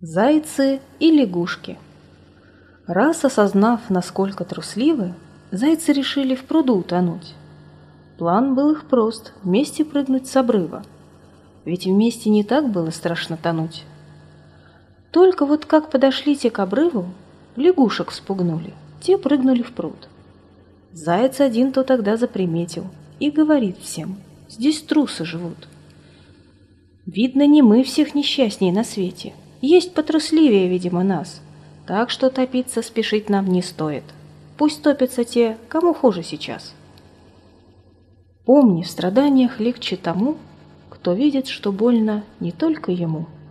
Зайцы и лягушки. Раз осознав, насколько трусливы, зайцы решили в пруду утонуть. План был их прост – вместе прыгнуть с обрыва. Ведь вместе не так было страшно тонуть. Только вот как подошли те к обрыву, лягушек спугнули, те прыгнули в пруд. Заяц один то тогда заприметил и говорит всем: здесь трусы живут. Видно, не мы всех несчастней на свете. Есть потрусливее, видимо, нас, так что топиться спешить нам не стоит. Пусть топятся те, кому хуже сейчас. Помни, в страданиях легче тому, кто видит, что больно не только ему.